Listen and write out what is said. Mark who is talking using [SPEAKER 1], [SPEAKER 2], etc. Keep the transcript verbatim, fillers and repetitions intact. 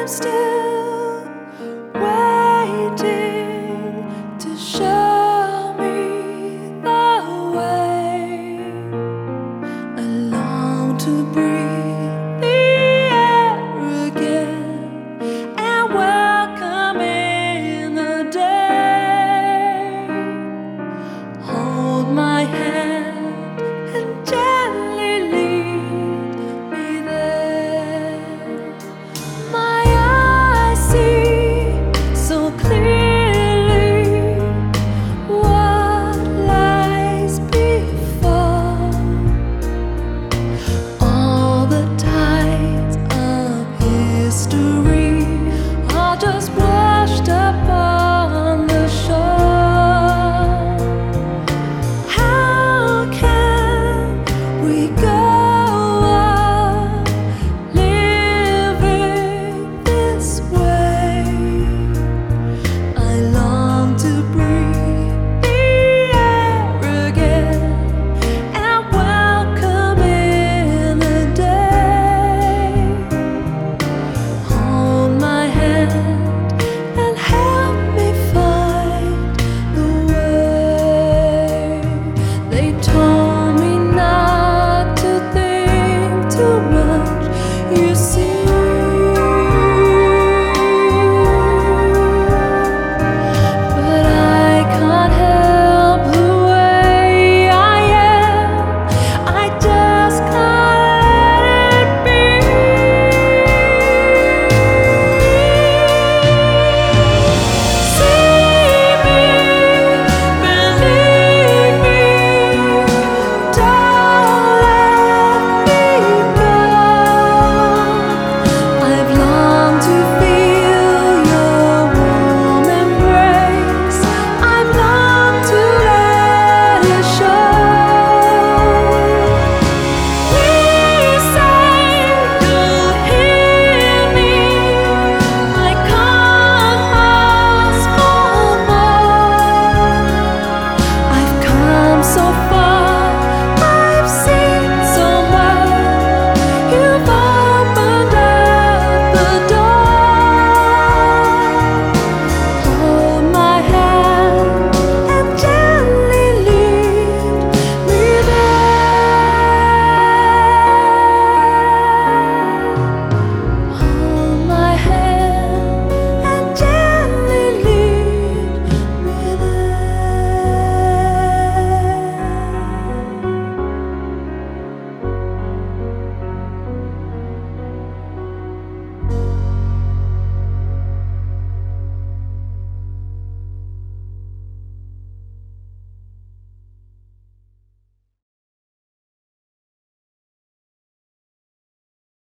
[SPEAKER 1] I'm still waiting to show me the way. I long to breathe the air again and welcome in the day. Hold my hand and gently lead me there. My eyes see so clearly what lies before. All the tides of history